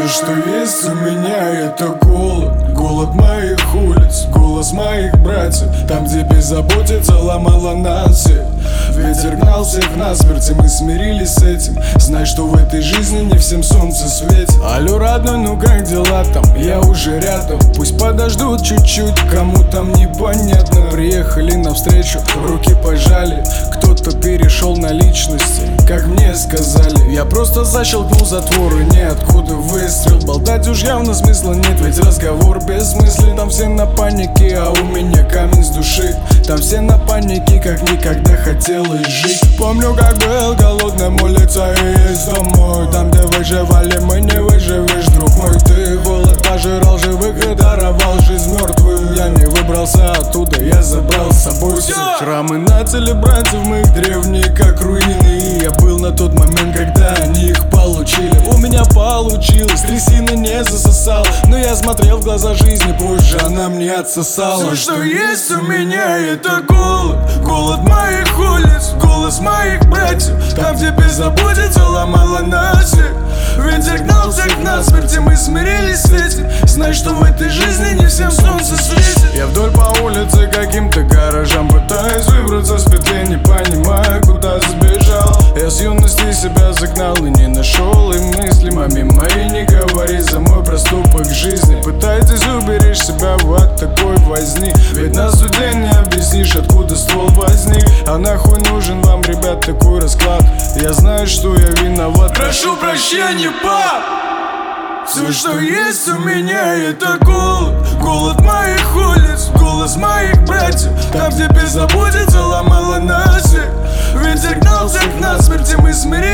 Все, что есть у меня, это голод. Голод моих улиц, голос моих братьев. Там, где беззаботица ломала нас всех. Ветер гнал всех насмерть, и мы смирились с этим. Знай, что в этой жизни не всем солнце светит. Алло, родной, ну как дела там? Я уже рядом. Пусть подождут чуть-чуть, кому там непонятно. Приехали навстречу, руки пожали. Кто-то перешел на личности, как мне сказали. Я просто защелкнул затвор, и ниоткуда выстрел. Болтать уж явно смысла нет, ведь разговор бессмыслен. Там все на панике, а у меня камень с души. Там все на панике, как никогда хотелось жить. Помню, как был голодным, улица и есть домой. Там, где выживали мы, не выживешь, друг мой. Ты голод пожирал живых и даровал жизнь мертвым. Я не выбрался оттуда, я забрал с собой все. Храмы на теле братьев моих древние, как руины. Я был на тот момент, когда они их получили. У меня получилось, трясина не засосал. Но я смотрел в глаза жизни, позже она мне отсосала. Все, что есть у меня, это голод. Голод моих улиц, голос моих братьев. Там, где беззаботица ломала нас всех. Ветер гнал всех насмерть, и мы смирились с этим. Знай, что в этой жизни не всем солнце светит. Я вдоль по улице каким-то гаражам пытаюсь выбраться с петли, не понимая, куда сбежал. Я с юности себя загнал и не нашел. И мысли маме моей не говори за мой проступок жизни. Пытайтесь уберечь себя от такой возни. Ведь на суде не объяснишь, откуда ствол возник. А нахуй нужен вам, ребят, такой расклад? Я знаю, что я виноват. Прошу прощения, пап. Все, что есть у меня, это голод. Голод моих улиц, голос моих братьев. Там, где беззаботица ломала нас всех. Ветер гнал всех насмерть, и мы смирились.